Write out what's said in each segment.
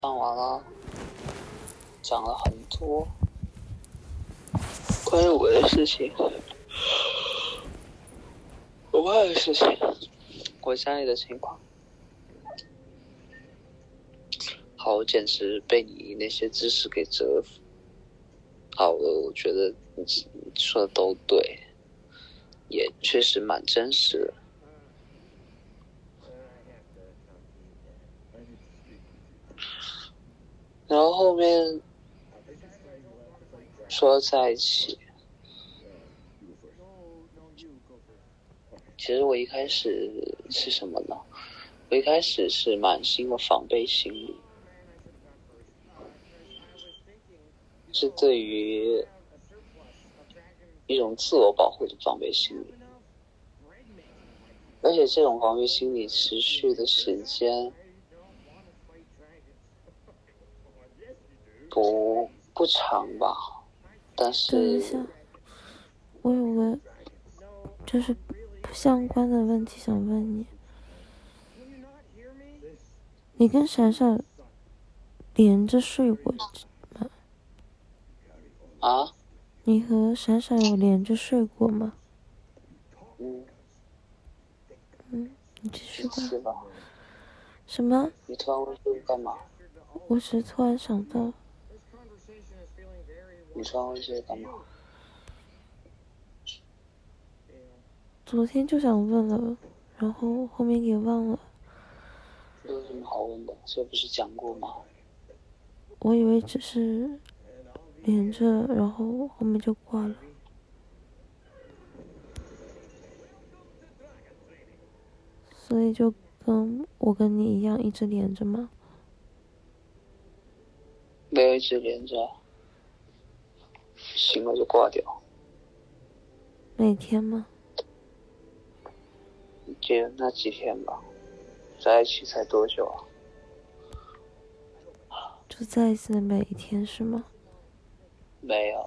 讲完了，讲了很多关于我的事情，我爸的事情，我家里的情况。好，我简直被你那些知识给折服。好了，我觉得你说的都对，也确实蛮真实的。然后后面说在一起，其实我一开始是什么呢？我一开始是满心的防备心理，是对于一种自我保护的防备心理，而且这种防备心理持续的时间不长吧，但是等一下，我有个就是不相关的问题想问你，你跟闪闪连着睡过吗？ 啊？ 你和闪闪有连着睡过吗？你继续吧。 是吧？ 什么？ 你突然问这个干嘛？ 我只是突然想到， 你突然问这个干嘛？ 昨天就想问了，然后后面给忘了。 这有什么好问的？这不是讲过吗？ 我以为只是连着，然后后面就挂了。所以就跟我跟你一样一直连着吗？ 没有一直连着，醒了就挂掉。 每天吗？ 就那几天吧，在一起才多久啊？ 就在一起的每一天是吗？ 没有，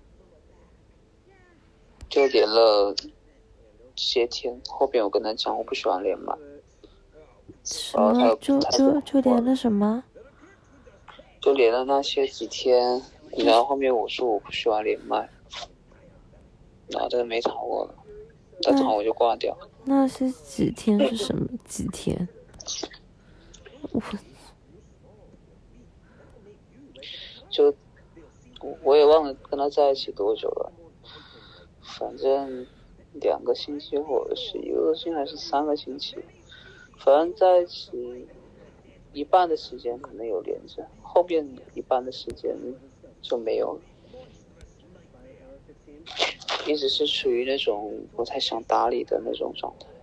就连了些天。后边我跟他讲，我不喜欢连麦。 什么？就连了什么？ 就连了那些几天，然后后面我说我不喜欢连麦，然后他没吵我了，他吵我就挂掉。 那些几天是什么几天？ 我也忘了跟他在一起多久了，反正2个星期或者是1个星期还是3个星期，反正在一起一半的时间可能有连着，后面一半的时间就没有了，一直是处于那种不太想搭理的那种状态。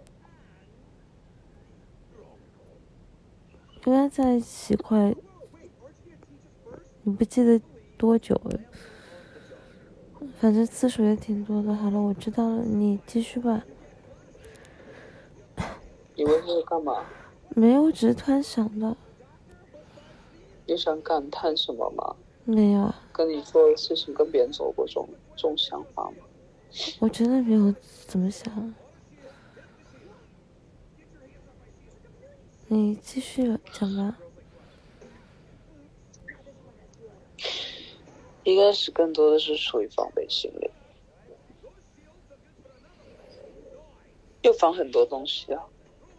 跟他在一起快，你不记得多久了？反正次数也挺多的。好了，我知道了，你继续吧。 你问这个干嘛？ 没有，只是突然想到。 你想感叹什么吗？ 没有啊。 跟你做的事情跟别人走过这种想法吗？ 我真的没有怎么想。你继续讲吧。 一开始更多的是属于防备心理，又防很多东西啊。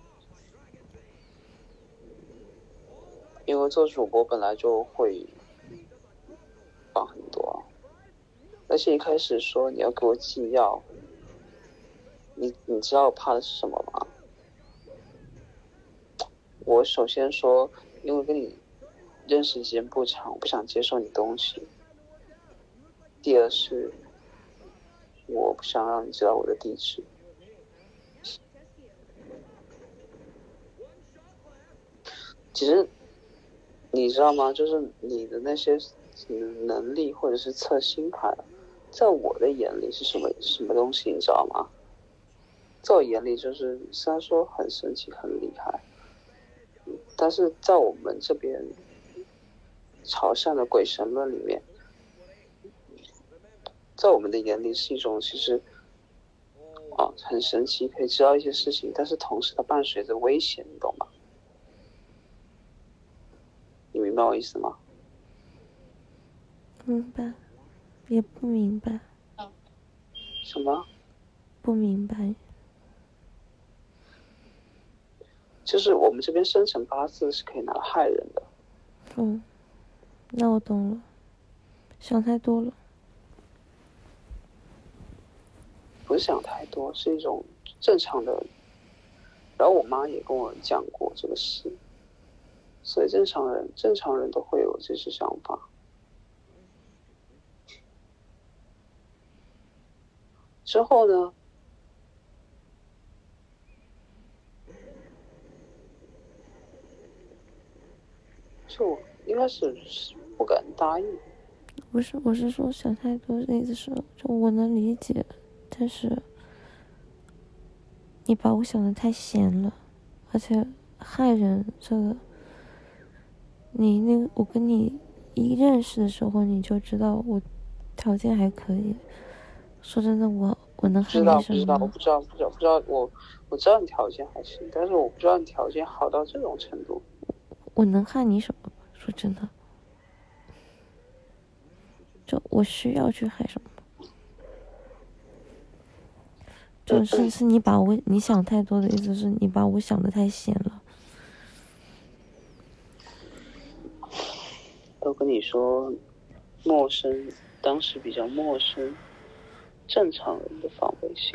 因为做主播本来就会防很多，而且一开始说你要给我寄药，你知道我怕的是什么吗？我首先说，因为跟你认识时间不长，我不想接受你东西。第二是，我不想让你知道我的地址。其实，你知道吗？就是你的那些能力或者是测星盘，在我的眼里是什么东西，你知道吗？在我眼里就是虽然说很神奇很厉害，但是在我们这边潮汕的鬼神论里面，在我们的眼里是一种其实很神奇，可以知道一些事情，但是同时它伴随着危险，你懂吗？你明明白我意思吗？ 明白，也不明白。 什么？ 不明白。 就是我们这边生辰八字是可以拿来害人的。 那我懂了，想太多了。 不是想太多，是一种正常的。然后我妈也跟我讲过这个事，所以正常人都会有这些想法。之后呢，就应该是不敢答应。 不是，我是说想太多的意思是，就我能理解，但是你把我想的太闲了，而且害人这个，我跟你一认识的时候你就知道我条件还可以。说真的，我能害你什么？ 我不知道，我知道你条件还行，但是我不知道你条件好到这种程度。 我能害你什么？说真的，就我需要去害什么？就是你想太多的意思是你把我想的太闲了。 都跟你说，陌生，当时比较陌生，正常人的防备心。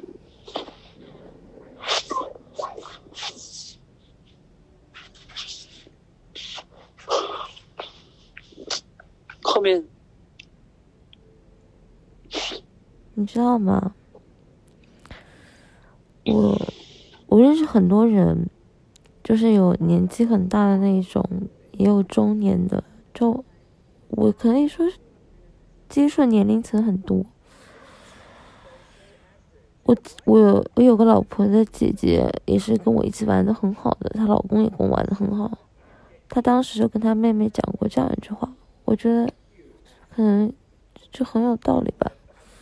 后面， 你知道吗？我认识很多人，就是有年纪很大的那一种，也有中年的，就我可以说是接触年龄层很多。我有个老婆的姐姐，也是跟我一起玩的很好的，她老公也跟我玩的很好。她当时就跟她妹妹讲过这样一句话，我觉得可能就很有道理吧。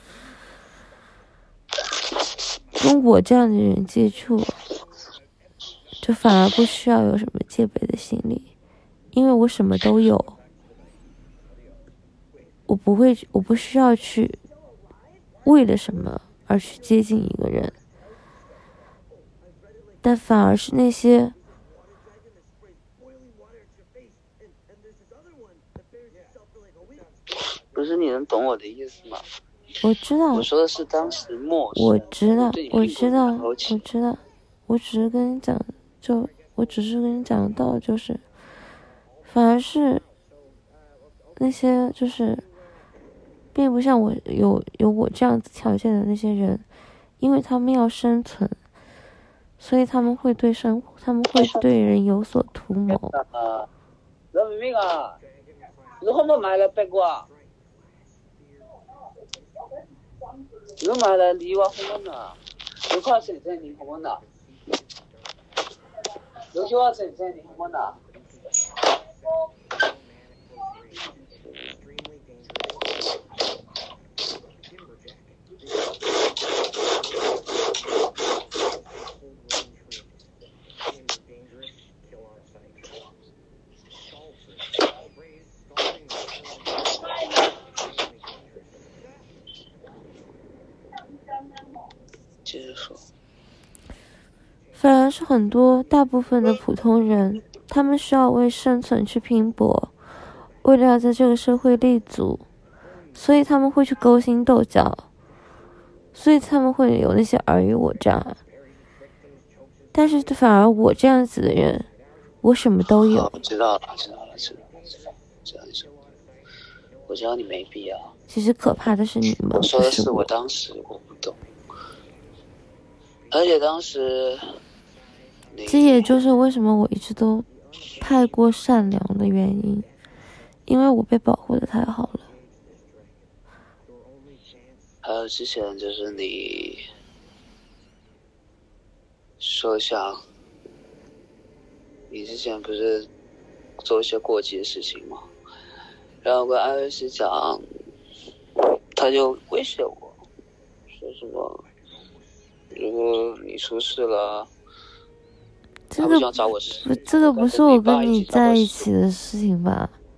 跟我这样的人接触，就反而不需要有什么戒备的心理，因为我什么都有，我不需要去为了什么而去接近一个人，但反而是那些不是，你能懂我的意思吗？ 我知道， 我说的是当时陌生。 我知道，我只是跟你讲，到就是，反而是那些就是并不像我有我这样子条件的那些人，因为他们要生存，所以他们会对人有所图谋。 老妹妹啊，你可唔可买嚟逼我啊？你买来梨花红呢？你看谁在你红呢？有句话谁在你红呢？接着说。 反而是大部分的普通人，他们需要为生存去拼搏，为了要在这个社会立足，所以他们会去勾心斗角，所以他们会有那些尔虞我诈。但是反而我这样子的人，我什么都有。 知道了。我知道你没必要。 其实可怕的是你们， 我说的是我当时我不懂，而且当时。 这也就是为什么我一直都太过善良的原因，因为我被保护的太好了。 还有之前就是你说想，你之前不是做一些过激的事情吗？然后跟艾瑞斯讲，他就威胁我，说什么如果你出事了。 这个不是我跟你在一起的事情吧？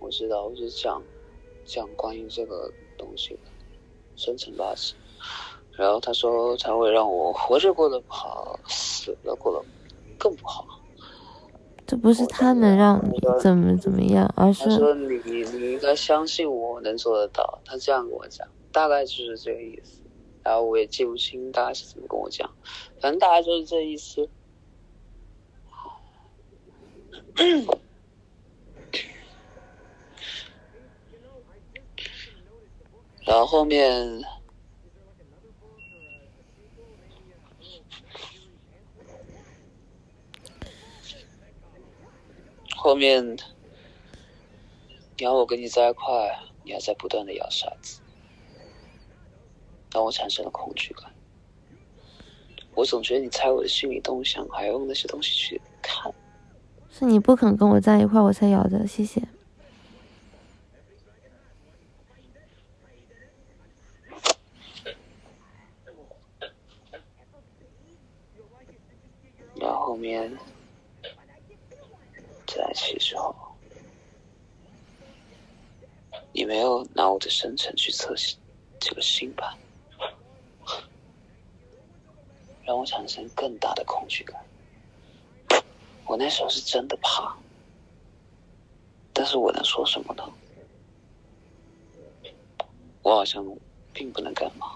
我知道，我是讲关于这个东西的生辰八字。然后他说他会让我活着过得不好，死了过得更不好。 这不是他能让你怎么样，而是他说你应该相信我能做得到，他这样跟我讲，大概就是这个意思。然后我也记不清大概是怎么跟我讲，反正大概就是这意思。然后后面你要我跟你在一块，你还在不断的摇骰子，让我产生了恐惧感。我总觉得你猜我的心理动向，还用那些东西去看。 是你不肯跟我在一块，我才摇的，谢谢。 然后后面在一起之后，你没有拿我的生辰去测这个星盘，让我产生更大的恐惧感。我那时候是真的怕，但是我能说什么呢？我好像并不能干嘛。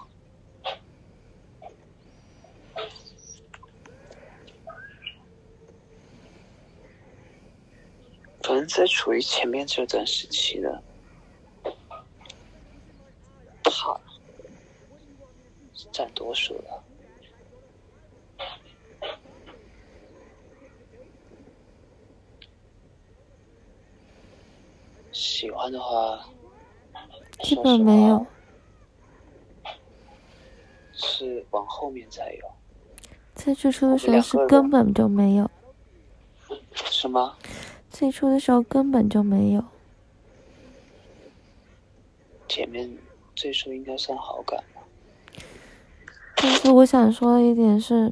反正在处于前面这段时期的怕是占多数的。喜欢的话基本没有， 是往后面才有。 最初的时候是根本就没有。 是吗？ 最初的时候根本就没有。 前面最初应该算好感吧。 但是我想说的一点是，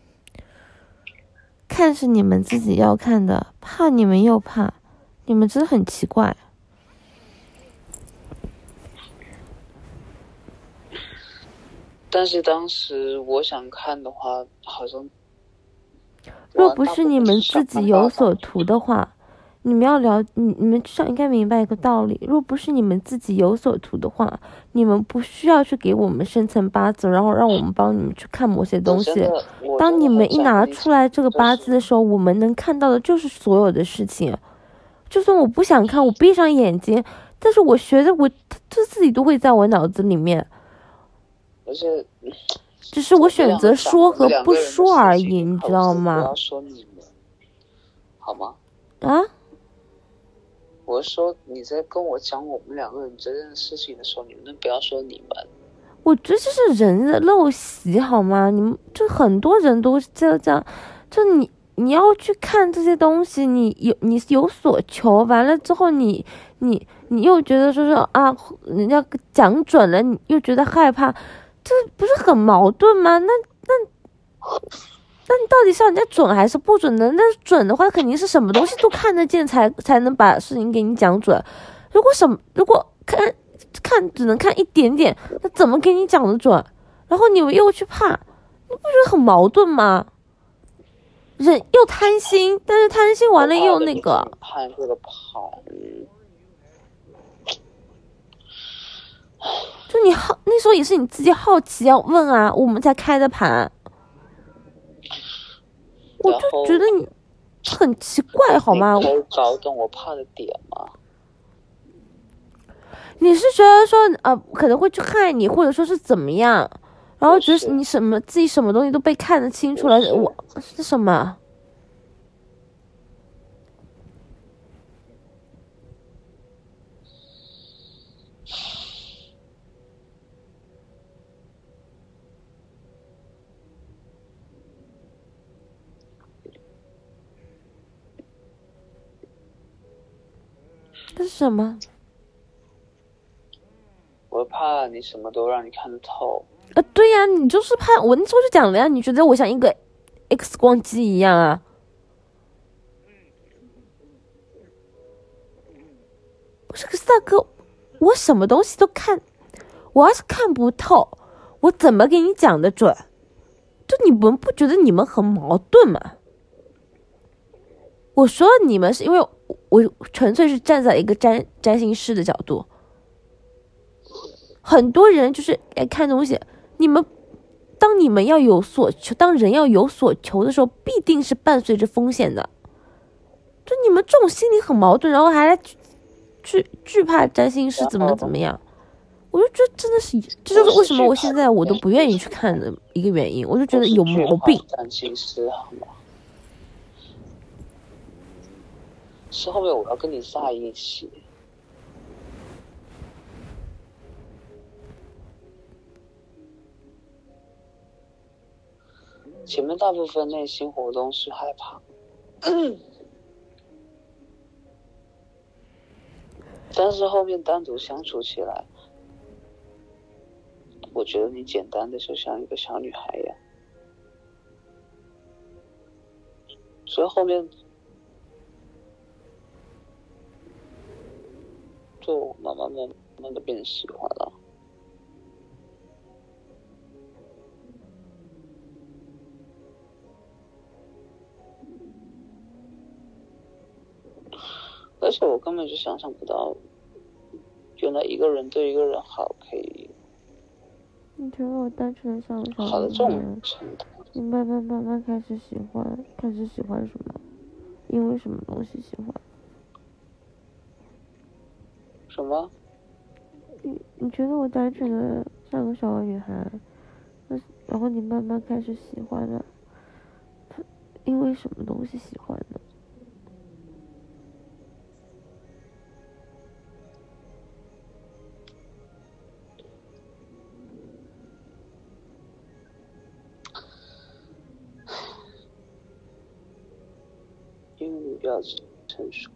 看是你们自己要看的，怕你们又怕，你们真的很奇怪。 但是当时我想看的话，好像若不是你们自己有所图的话，你们要你们至少应该明白一个道理，若不是你们自己有所图的话，你们不需要去给我们生辰八字，然后让我们帮你们去看某些东西。当你们一拿出来这个八字的时候，我们能看到的就是所有的事情。就算我不想看，我闭上眼睛，但是我学的这自己都会在我脑子里面。 而且只是我选择说和不说而已，你知道吗？ 不要说你们，好吗？ 啊？ 我说你在跟我讲我们两个人这件事情的时候，你能不要说你们？ 我觉得这是人的陋习，好吗？你们就很多人都是这样，就你要去看这些东西，你有所求，完了之后你又觉得说是啊，人家讲准了，你又觉得害怕。这不是很矛盾吗？那你到底是要人家准还是不准的？那准的话，肯定是什么东西都看得见才能把事情给你讲准。如果看只能看一点点，那怎么给你讲的准？然后你又去怕，你不觉得很矛盾吗？人又贪心，但是贪心完了又那个。 判这个判。 就那时候也是你自己好奇要问啊，我们才开的盘。我就觉得你很奇怪，好吗？ 你可以搞懂我怕的点吗？ 你是觉得说可能会去害你，或者说是怎么样，然后觉得你自己什么东西都被看得清楚了，我是什么？这是什么？ 我怕你什么都让你看得透。 对呀，你就是怕我那时候就讲了呀，你觉得我像一个 X 光机一样啊？ 说可是大哥，我什么东西都看，我要是看不透，我怎么给你讲的准？就你们不觉得你们很矛盾吗？我说你们是因为我纯粹是站在一个占星师的角度，很多人就是看东西，当你们要有所求，当人要有所求的时候，必定是伴随着风险的。就你们这种心理很矛盾，然后还来去惧怕占星师怎么样，我就觉得真的是，这就是为什么我现在我都不愿意去看的一个原因。我就觉得有毛病。 占星师好吗？是后面我要跟你在一起。前面大部分内心活动是害怕，但是后面单独相处起来，我觉得你简单的就像一个小女孩一样，所以后面就慢慢的变喜欢了。而且我根本就想象不到，原来一个人对一个人好可以。 你觉得我单纯的像个好的这小种程度。 你慢慢开始喜欢什么？因为什么东西喜欢？ 什么？ 你觉得我单纯的像个小女孩，然后你慢慢开始喜欢了，因为什么东西喜欢呢？ 因为你比较成熟。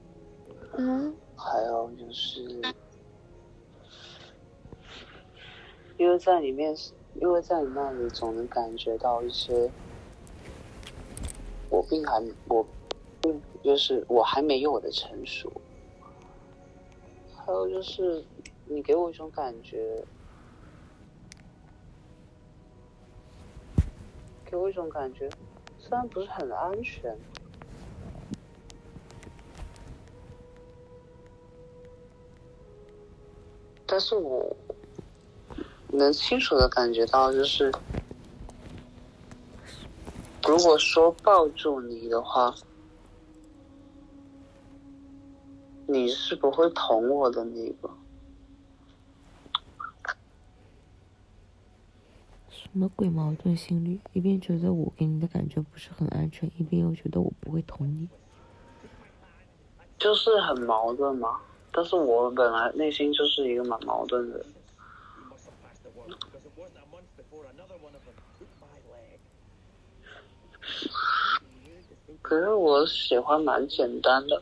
还有就是，因为在你那里总能感觉到一些，就是我还没有我的成熟。还有就是你给我一种感觉，虽然不是很安全，但是我能清楚的感觉到，就是如果说抱住你的话，你是不会捅我的那个。 什么鬼矛盾心理？一边觉得我给你的感觉不是很安全，一边又觉得我不会捅你， 就是很矛盾嘛。但是我本来内心就是一个蛮矛盾的人。可是我喜欢蛮简单的，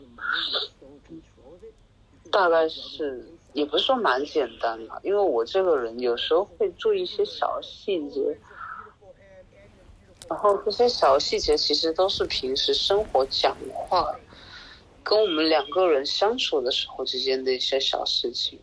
大概是也不是说蛮简单的，因为我这个人有时候会注意一些小细节，然后这些小细节其实都是平时生活讲话跟我们两个人相处的时候之间的一些小事情。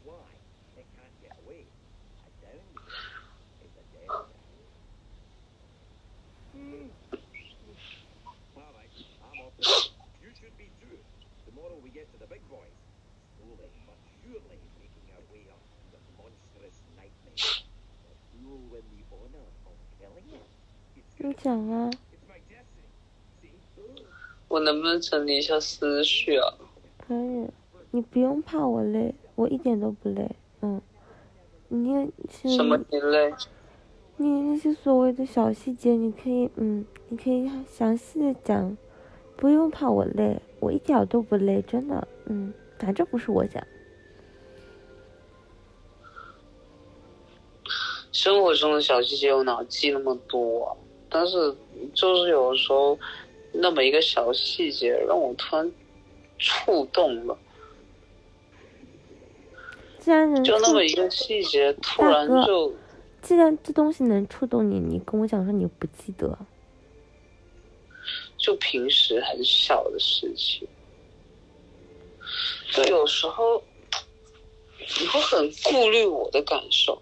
你讲啊。 我能不能整理一下思绪啊？ 可以，你不用怕我累，我一点都不累。你什么你累？ 你那些所谓的小细节，你可以详细的讲，不用怕我累，我一点都不累，真的。反正不是我讲。 生活中的小细节我哪记那么多啊？但是就是有的时候那么一个小细节让我突然触动了， 既然能就那么一个细节突然就， 既然这东西能触动你，你跟我讲说你不记得， 就平时很小的事情， 就有时候你会很顾虑我的感受。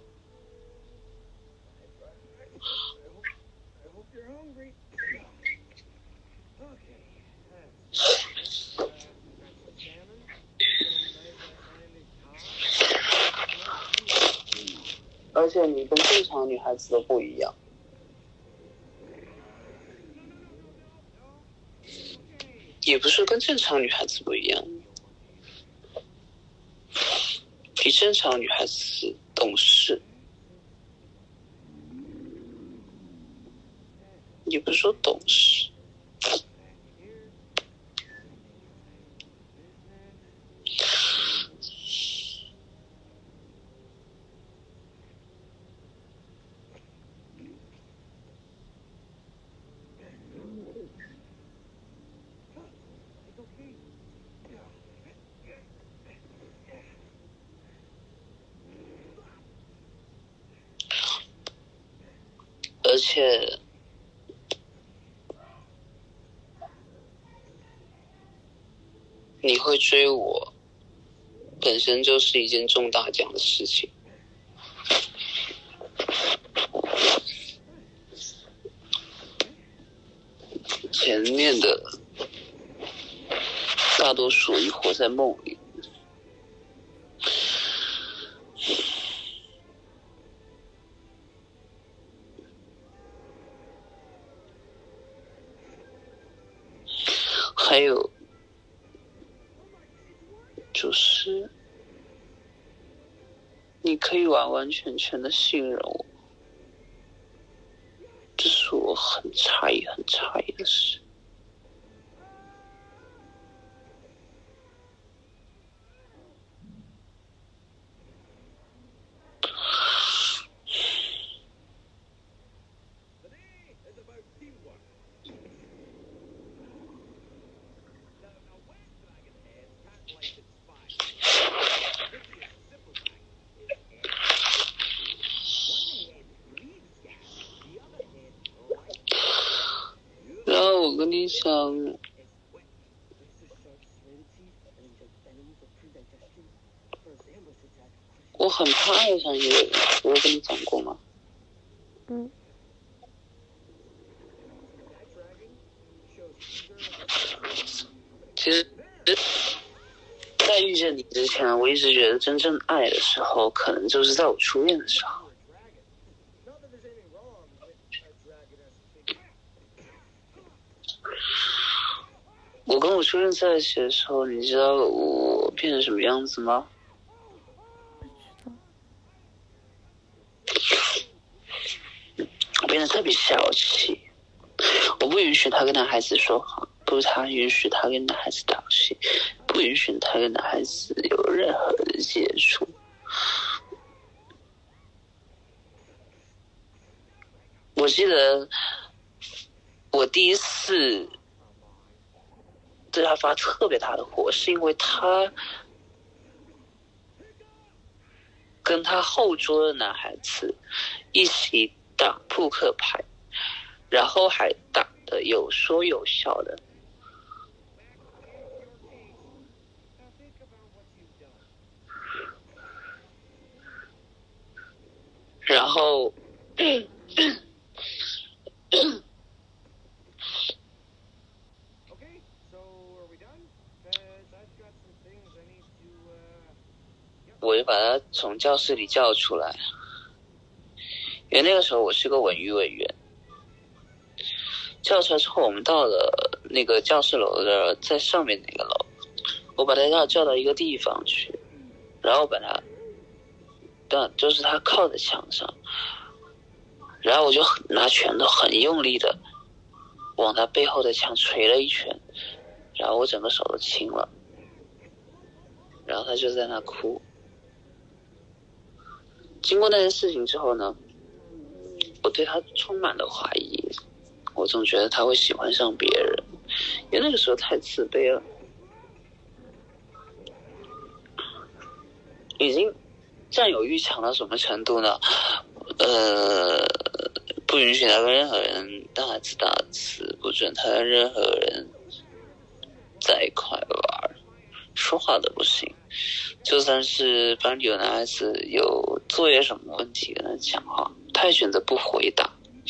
而且你跟正常女孩子都不一样。也不是跟正常女孩子不一样，比正常女孩子懂事，也不是说懂事，而且你会追我，本身就是一件中大奖的事情。前面的大多数已活在梦里。还有就是你可以完完全全的信任我，这是我很诧异的事。然后我跟你讲，我很怕爱上一个人，我有跟你讲过吗？其实在遇见你之前，我一直觉得真正爱的时候，可能就是在我初恋的时候。我跟我初恋在一起的时候，你知道我变成什么样子吗？我变得特别小气，我不允许他跟男孩子说话，不允许他跟男孩子打戏，不允许他跟男孩子有任何的接触。我记得我第一次对他发特别大的火，是因为他跟他后桌的男孩子一起打扑克牌，然后还打得有说有笑的。然后我就把他从教室里叫出来，因为那个时候我是个文娱委员。叫出来之后，我们到了那个教室楼的在上面那个楼，我把他叫到一个地方去，然后把他，就是他靠在墙上，然后我就拿拳头很用力的往他背后的墙捶了一拳，然后我整个手都青了，然后他就在那哭。经过那件事情之后呢，我对他充满了怀疑，我总觉得他会喜欢上别人，因为那个时候太自卑了，已经占有欲强到什么程度呢？不允许他跟任何人大字大字，不准他跟任何人在一块玩， 说话都不行，就算是班里有男孩子有作业什么问题跟他讲话，他也选择不回答，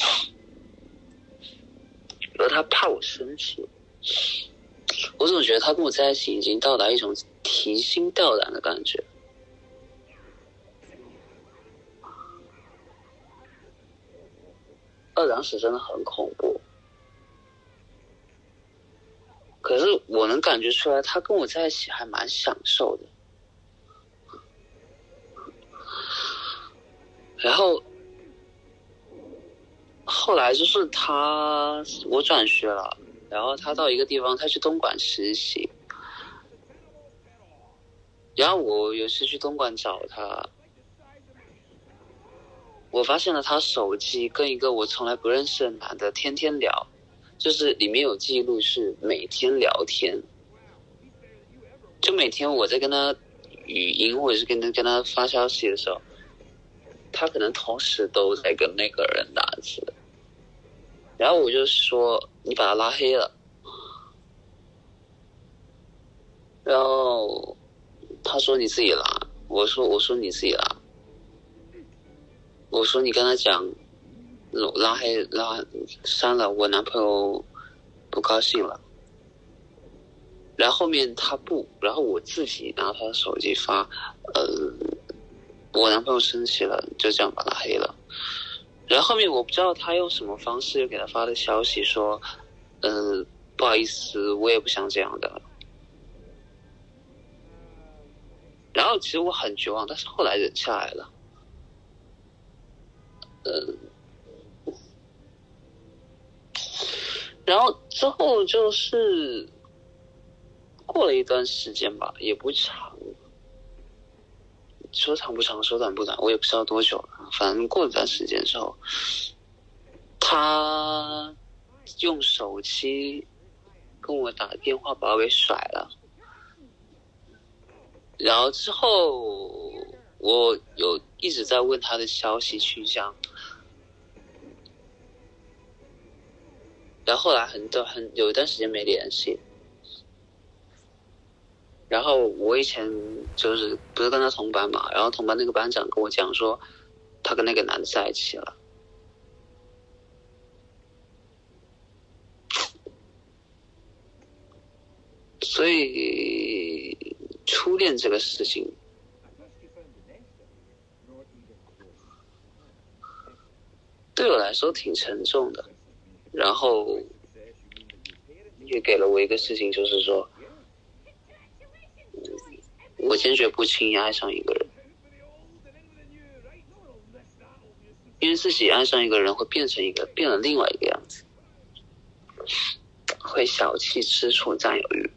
而他怕我生气。我总觉得他跟我在一起已经到达一种提心吊胆的感觉。当时真的很恐怖，可是我能感觉出来他跟我在一起还蛮享受的。然后后来就是我转学了，然后他到一个地方，他去东莞实习，然后我有次去东莞找他，我发现了他手机跟一个我从来不认识的男的天天聊，就是里面有记录是每天聊天，就每天我在跟他语音或者是跟他发消息的时候，他可能同时都在跟那个人打字。然后我就说你把他拉黑了，然后他说你自己拉，我说你自己拉，我说你跟他讲删了，我男朋友不高兴了。然后后面他不，然后我自己拿他的手机发，我男朋友生气了，就这样把他黑了。然后后面我不知道他用什么方式又给他发的消息说，不好意思，我也不想这样的。然后其实我很绝望，但是后来忍下来了。然后之后就是过了一段时间吧，也不长，说长不长，说短不短，我也不知道多久了。反正过了一段时间之后，他用手机跟我打电话把我给甩了。然后之后我有一直在问他的消息去向，然后后来有一段时间没联系。然后我以前就是不是跟他同班嘛，然后同班那个班长跟我讲说他跟那个男的在一起了。所以初恋这个事情对我来说挺沉重的，然后也给了我一个事情，就是说我坚决不轻易爱上一个人，因为自己爱上一个人会变了另外一个样子，会小气、吃醋、占有欲，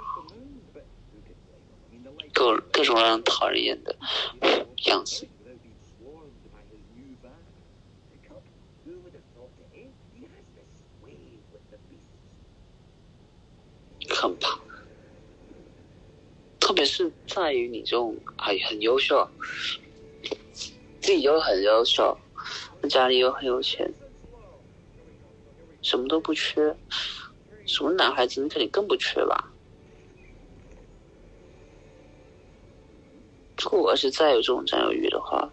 各种让人讨人厌的样子。很怕，特别是在于你这种很优秀，自己又很优秀，家里又很有钱，什么都不缺，什么男孩子你肯定更不缺吧。如果我要是再有这种占有欲的话，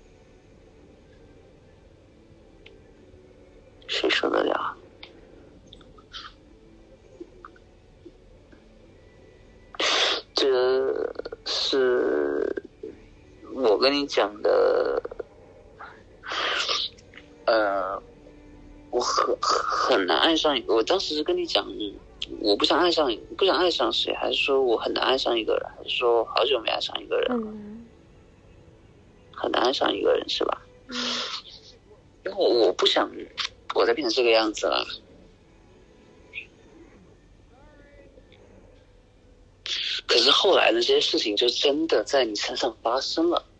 谁受得了？这是我跟你讲的，我很难爱上一个。我当时是跟你讲，我不想爱上谁，还是说我很难爱上一个人，还是说好久没爱上一个人？很难爱上一个人是吧？因为我不想我再变成这个样子了。可是后来的这些事情就真的在你身上发生了。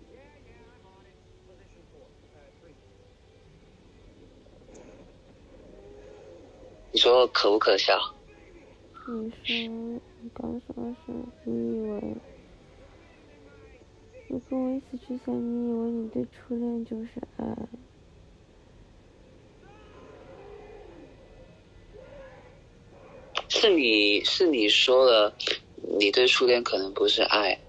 你说可不可笑？ 你刚说是你以为你跟我一起去想，你以为你对初恋就是爱。 是你说了， 你对初恋可能不是爱，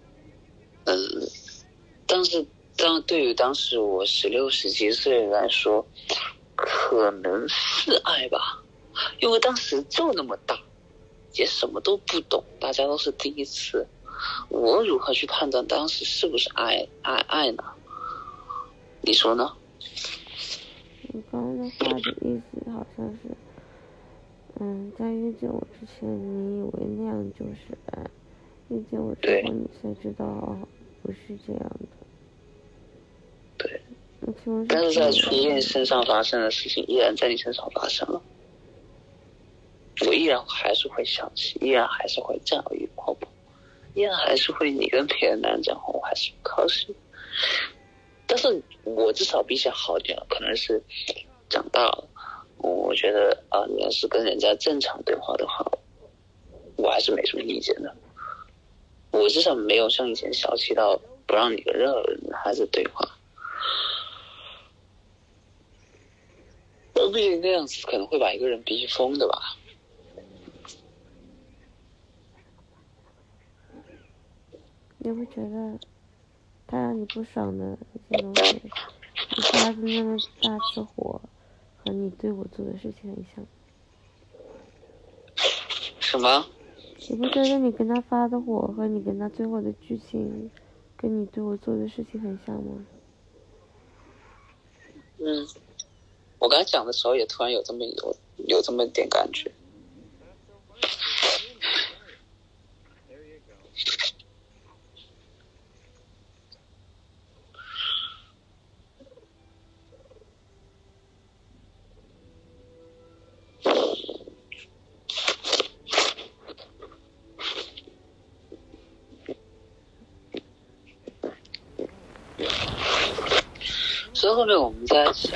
但是对于当时我16、17岁来说，可能是爱吧，因为当时就那么大，也什么都不懂，大家都是第一次，我如何去判断当时是不是爱呢？你说呢？ 你刚刚的话的意思好像是，在遇见我之前，你以为那样就是爱，遇见我之后，你才知道不是这样的。 对。但是在初恋身上发生的事情，依然在你身上发生了，我依然还是会想起，依然还是会这样一泡泡，依然还是会你跟别的男人讲话，我还是不高兴。但是我至少比起好点了，可能是长大了，我觉得你要是跟人家正常对话的话，我还是没什么意见的。我至少没有像以前小气到不让你跟任何男孩子对话。毕竟那样子可能会把一个人逼疯的吧。 你不觉得他让你不爽的那些东西，你发的那么大次火，和你对我做的事情很像？ 什么？ 你不觉得你跟他发的火和你跟他最后的剧情，跟你对我做的事情很像吗？ 我刚才讲的时候也突然有这么一点感觉。所以后面我们在一起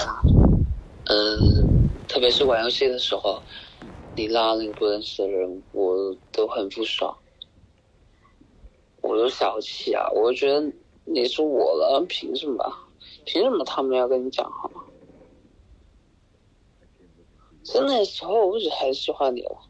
特别是玩游戏的时候，你拉那个不认识的人，我都很不爽，我都小气啊！我觉得你是我了，凭什么他们要跟你讲话？在那时候我就很喜欢你了，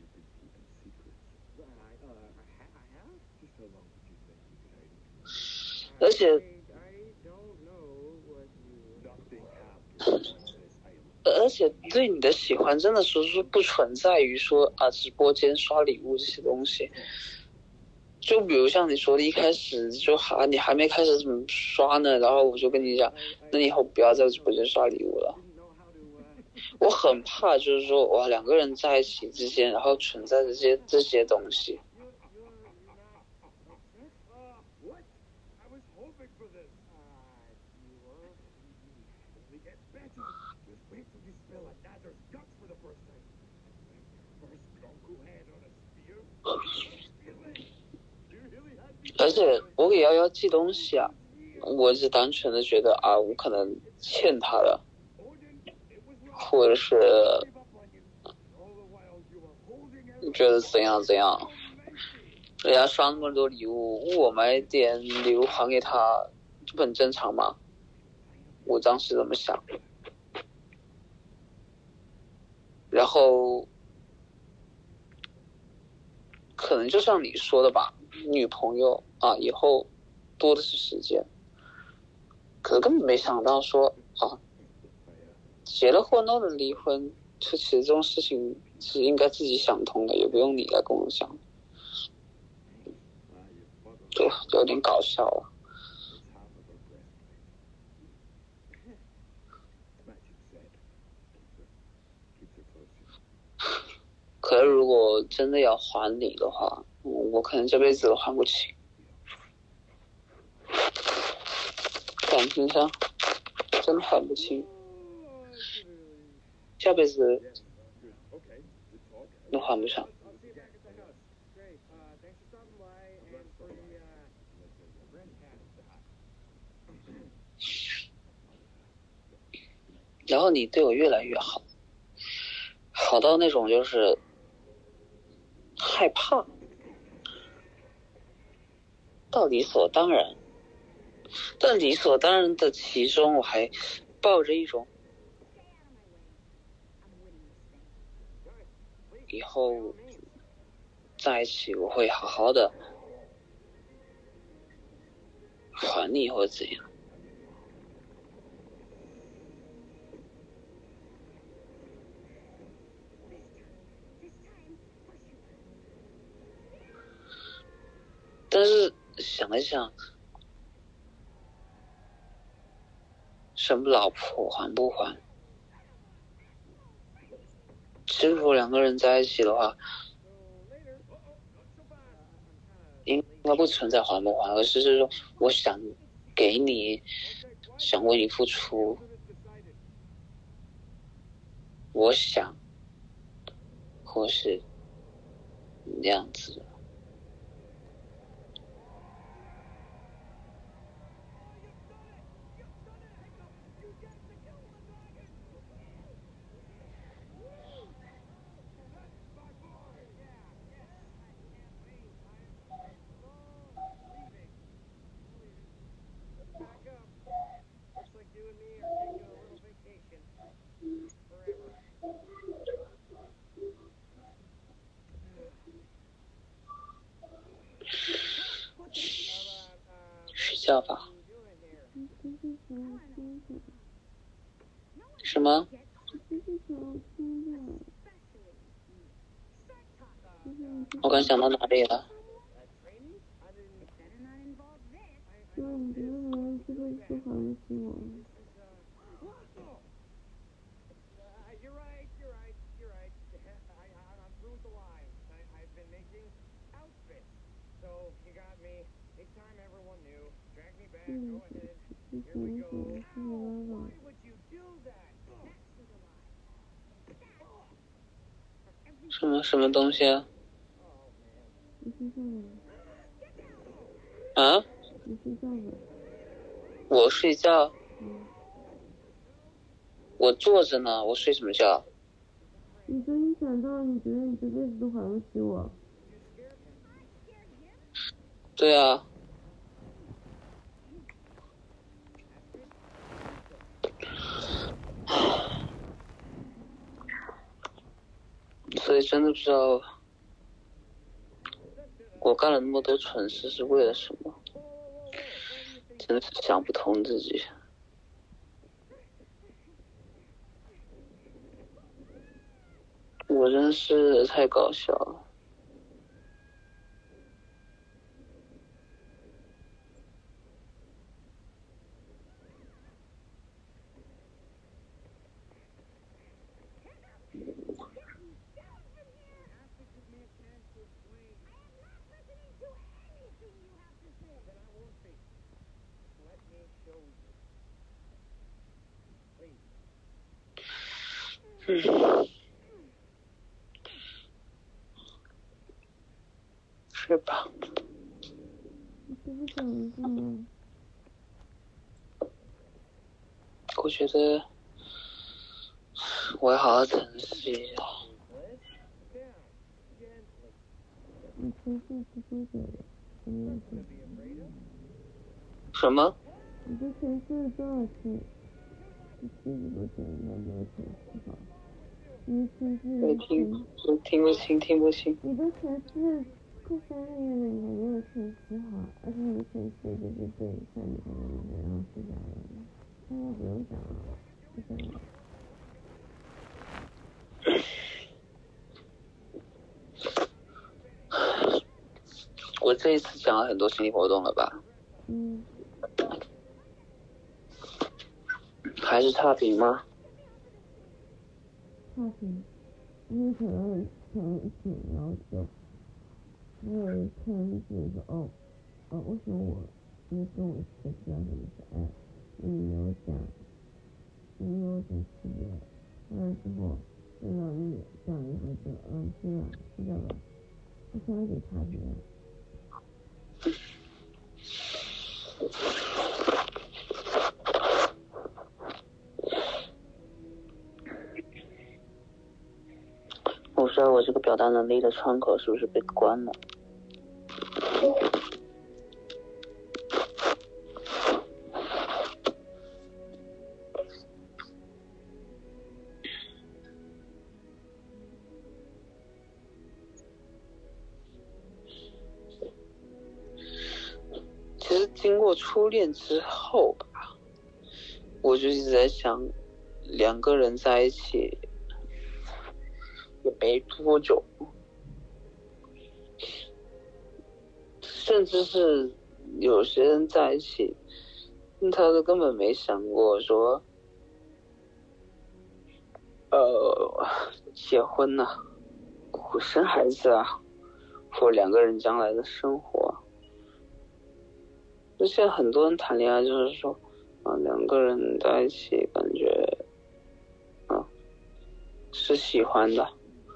而且对你的喜欢真的说不存在于说直播间刷礼物这些东西。就比如像你说的，一开始就你还没开始怎么刷呢，然后我就跟你讲，那你以后不要在直播间刷礼物了。我很怕就是说两个人在一起之间，然后存在这些东西。而且我给瑶瑶寄东西啊，我是单纯的觉得我可能欠他的，或者是觉得怎样，人家刷那么多礼物，我买点礼物还给他，这不很正常吗？我当时这么想。然后可能就像你说的吧，女朋友以后多的是时间，可能根本没想到说结了婚都能离婚，其实这种事情是应该自己想通的，也不用你来跟我讲，对，有点搞笑啊。可是如果真的要还你的话，我可能这辈子都还不起。感情上真的还不清，下辈子都还不上。然后你对我越来越好，好到那种就是害怕到理所当然，但理所当然的其中，我还抱着一种以后在一起，我会好好的还你或者怎样。但是想一想，什么老婆还不还？其实如果两个人在一起的话，应该不存在还不还，而是说我想给你，想为你付出，我想，或是那样子。睡觉吧。什么？我刚想到哪里了？ 你觉得我这个不好的是我？ 什么东西啊？啊？ 你睡觉吧。 我睡觉？我坐着呢，我睡什么觉？ 你说你想到你觉得你这辈子都还不起我。 对啊。所以真的不知道我干了那么多蠢事是为了什么，真的是想不通自己。我真是太搞笑了。睡吧。 你是不想一个吗？ 我觉得我要好好沉思一下。 你前世是多久了？ 什么？ 你的前世多少次？你40多岁应该没有前世吧？你的前世我听不清。 你的前世快3个月了，你还没有前世好，而且你的前世就是对像你这样的人，然后睡着了。那我不用讲了，不讲了。 我这一次讲了很多心理活动了吧？还是差评吗？ 差评，因为可能挺要求，还有人看就是说为什么我因为跟我的知道什么是爱，你没有讲区别，完了之后知道你讲以后知道吧，我想给差评。我不知道我这个表达能力的窗口是不是被关了。 实经过初恋之后吧，我就一直在想，两个人在一起也没多久，甚至是有些人在一起，他都根本没想过说，结婚呐、生孩子啊，或两个人将来的生活。就现在很多人谈恋爱就是说，两个人在一起感觉，是喜欢的。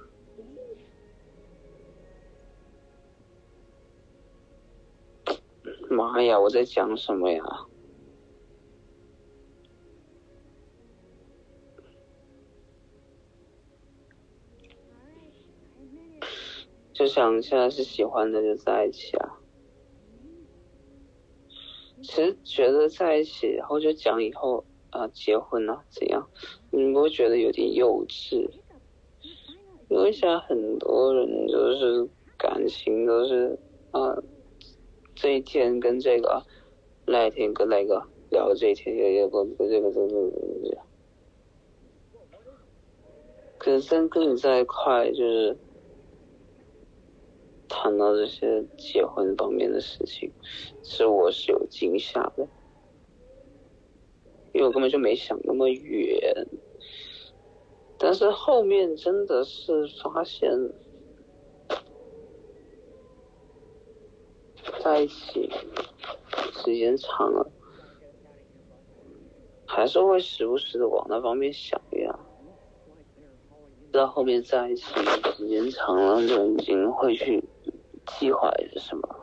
妈呀，我在讲什么呀？就想现在是喜欢的就在一起啊。其实觉得在一起，然后就讲以后结婚啊怎样，你不会觉得有点幼稚？因为现在很多人就是感情都是这一天跟这个，那一天跟那个，聊这一天也跟这个。可是真跟你在一块，就是谈到这些结婚方面的事情，我是有惊吓的，因为我根本就没想那么远。但是后面真的是发现，在一起时间长了，还是会时不时的往那方面想呀。到后面在一起时间长了，就已经会去计划是什么。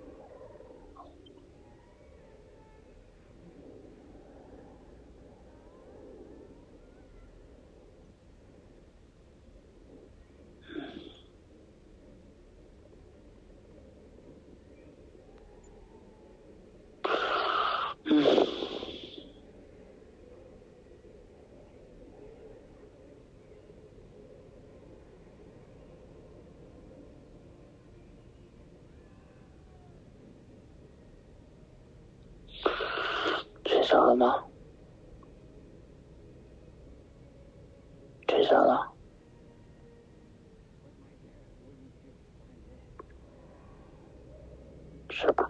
睡着了吗？睡着了。是吧？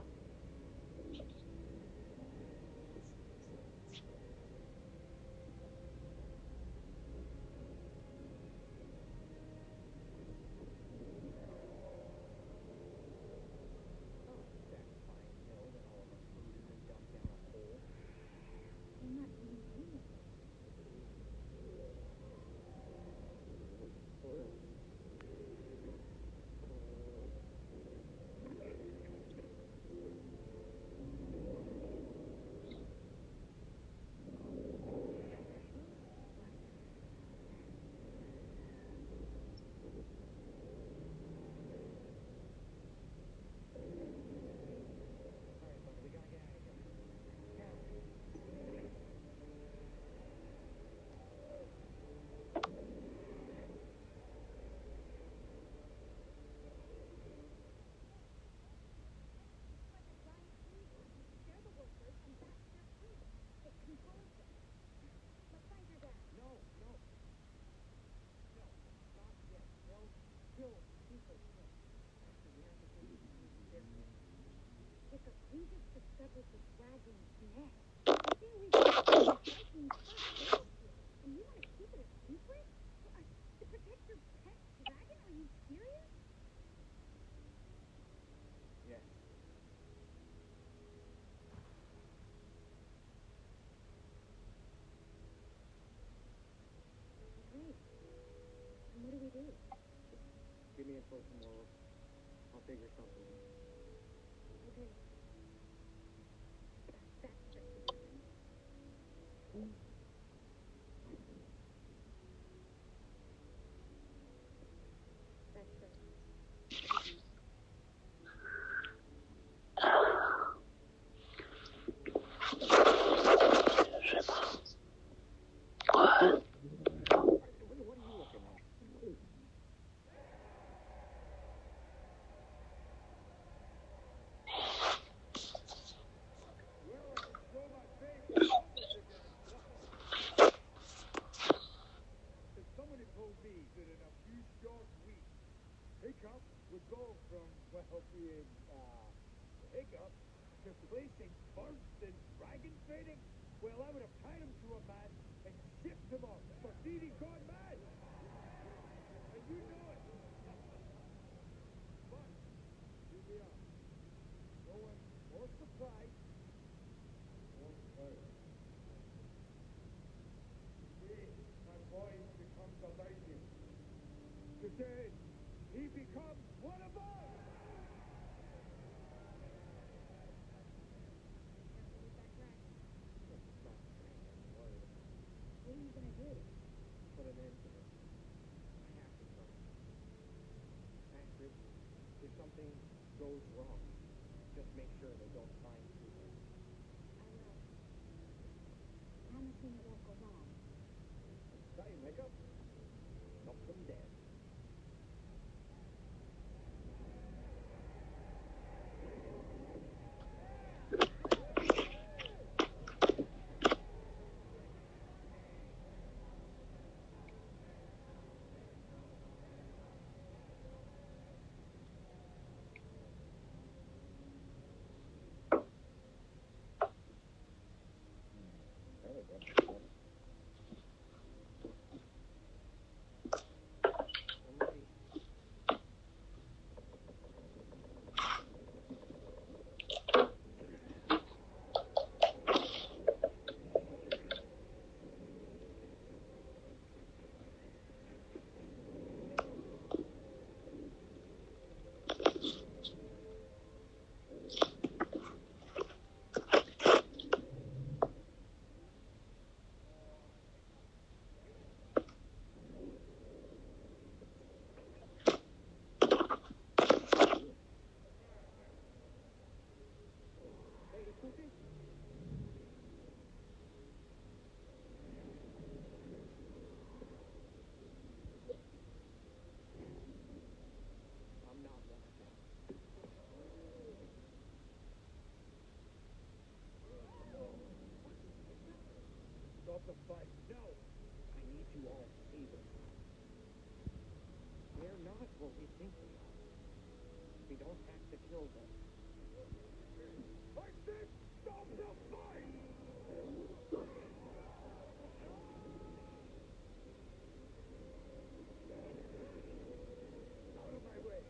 Give me info tomorrow. I'll figure something out. Okay. That's 睡吧，晚安。 placing birds and dragon trading? Well, I would have tied him to a mast and shipped him off for feeding gone mad. And you know it. But here we are. No one more surprised. Today, my voice becomes a lightning. Today, he becomes one of us. What are you gonna do? Put an end to this. I have to try. Astrid, if something goes wrong, just make sure they don't find Cooper. I will. Promising it won't go wrong. Got your makeup? Knock them dead. I'm not one of them. Stop the fight. No! I need you all to see this. They're not what we think they are. We don't have to kill them. I said stop the fight! Out of my way.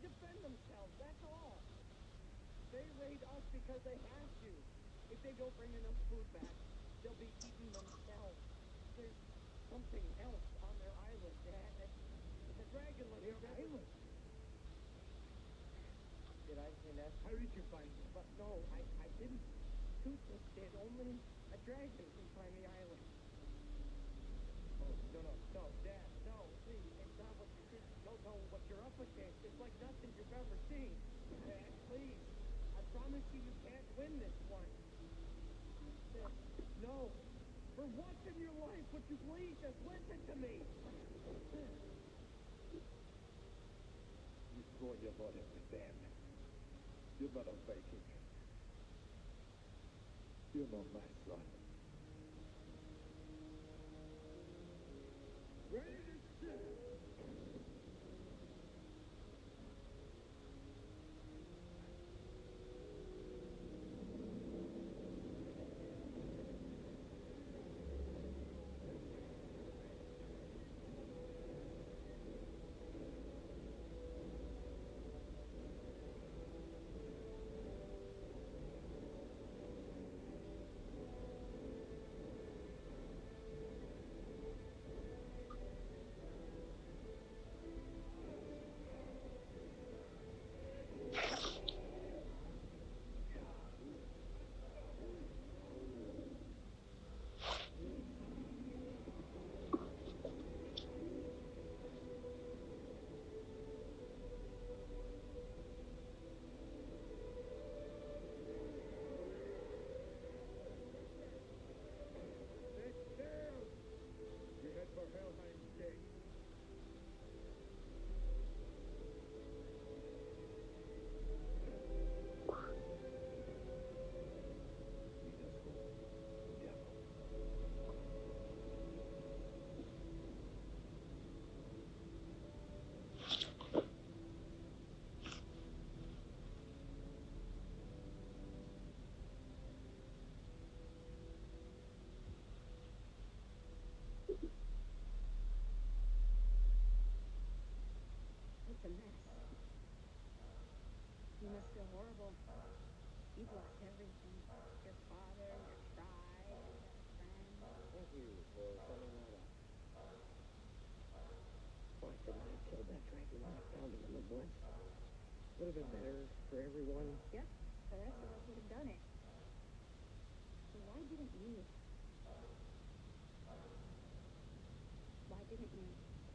defend themselves, that's all. They raid us because they have to. If they don't bring enough food back, they'll be eating themselves. There's something else on their island, Dad. It's a dragon living Their there. island? Did I say that? How did you find it? But no, I didn't. Toothless did. Only a dragon can find the island. Oh, no, Dad, no, please. It's not what you think. You don't know what you're up against. It's like nothing you've ever seen. Dad, please. I promise you, you can't win this one. Dad, no. For once in your life, would you please just listen to me? You swore your loyalty with them. You're not a Viking. You're not my son. Ready to shoot! Sit down! You head for Helheim's Gate. It's a mess. You must feel horrible. You've lost everything. Your father, your tribe, your best friend. Thank you for sending that up. Why couldn't I have killed that dragon when I found him in the woods? Would have been better for everyone. Yep, the rest of us would have done it. So why didn't you? Why didn't you?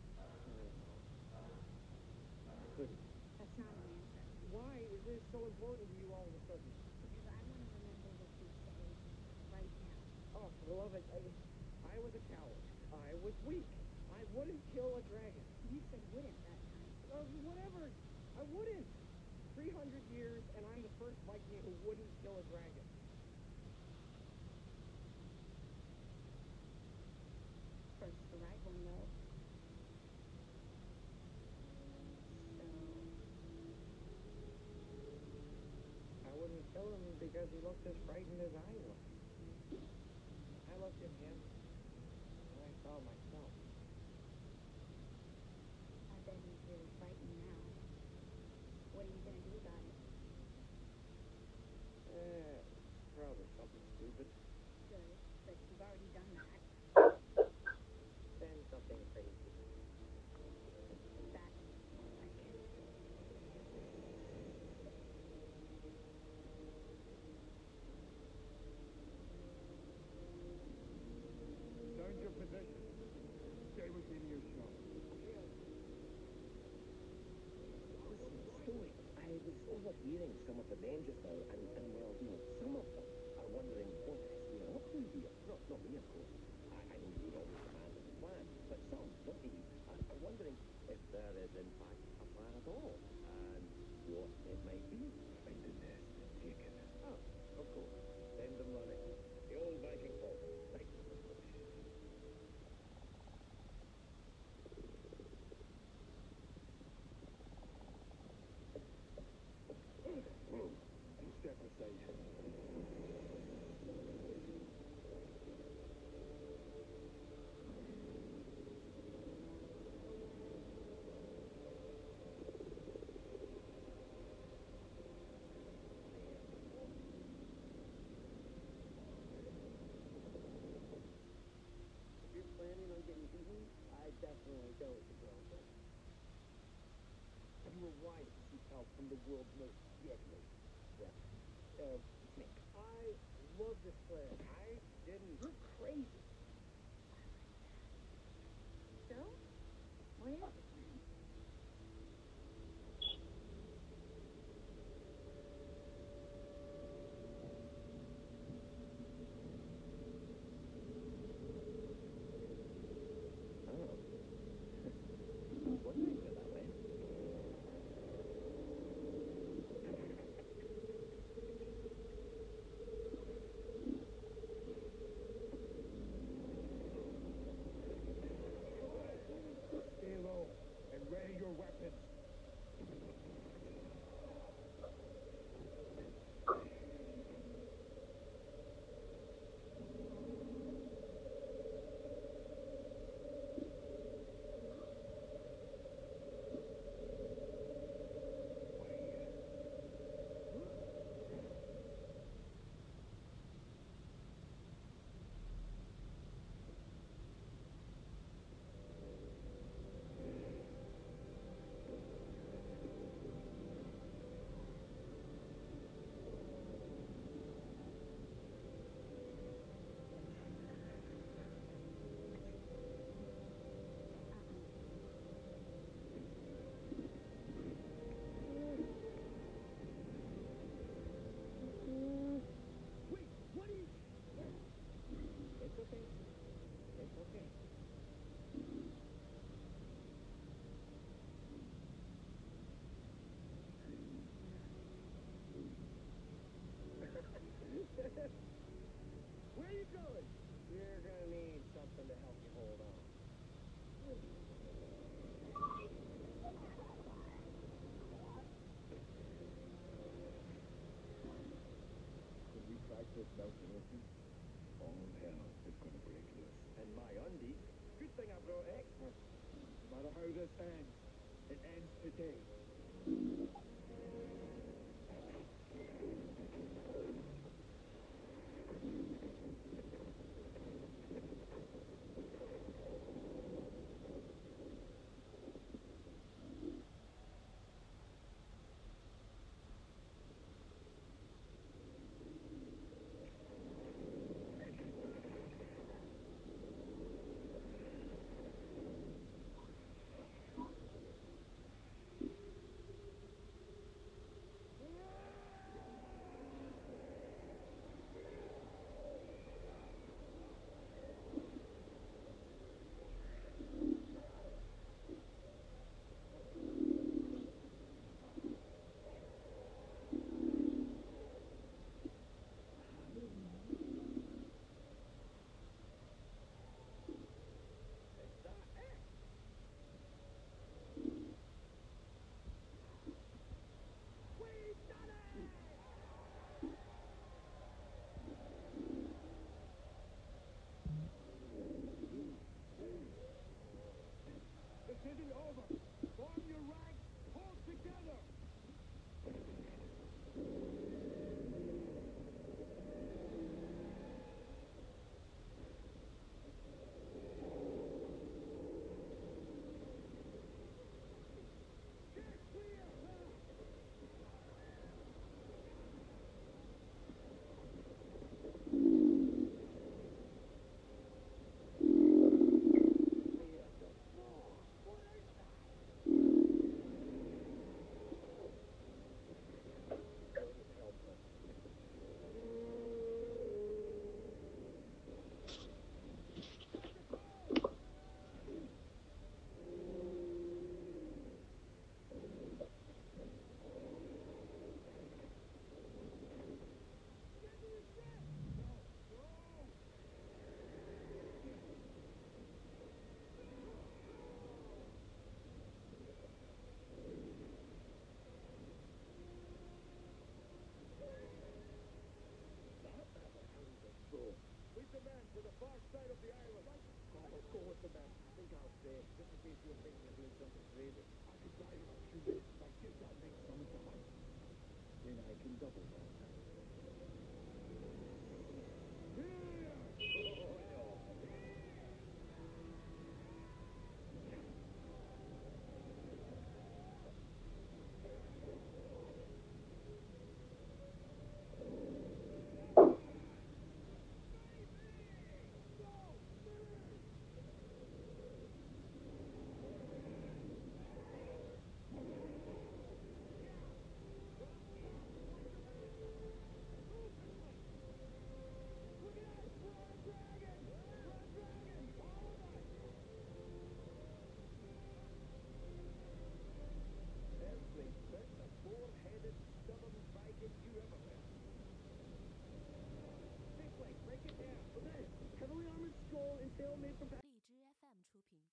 Couldn't. That's not an answer. Why is this so important to you all of a sudden? Because I want to remember what you say right now. Oh, for the love of I was a coward. I was weak. I wouldn't kill a dragon. You said wouldn't that time. Whatever. I wouldn't. 300 years, and I'm the first Viking who wouldn't kill a dragon. First the right one, though. I wouldn't kill him because he looked as frightened as I was. I looked at him, and I saw myself. I bet he's really frightened now. What are you going to do about it? Probably something stupid. Good, but you've already done that. Then something crazy. That's more like it. Stand your position. Stay within earshot. Stewie, I was overhearing some of the men just now, and well, some of them are wondering what we're up to here. Not me, of course. I know you would always demand a plan, but some, not me, are wondering if there is in fact a plan at all, and what it might be. Find the nest and take it. Oh, of course. Send them running. The old Viking folk. Right. Step aside. from the world's most deadly snake. I love this plan. I didn't. You're crazy. So, what is the plan? Oh. Wasn't it that way? Stay low and ready your weapons. Wait, what is... It's okay. It's okay. Where are you going? You're gonna need something to help you hold on. Could we crack this mountain open? All hell is gonna break loose. And my undies. Good thing I brought experts. No matter how this ends, it ends today. Is that it? We've done it! This isn't over. Form your ranks. Hold together. Lead the men to the far side of the island. Go with the men. I think I'll stay, just in case you're thinking of doing something crazy. I could die in a few minutes if I give that thing something to hide. Then I can double that.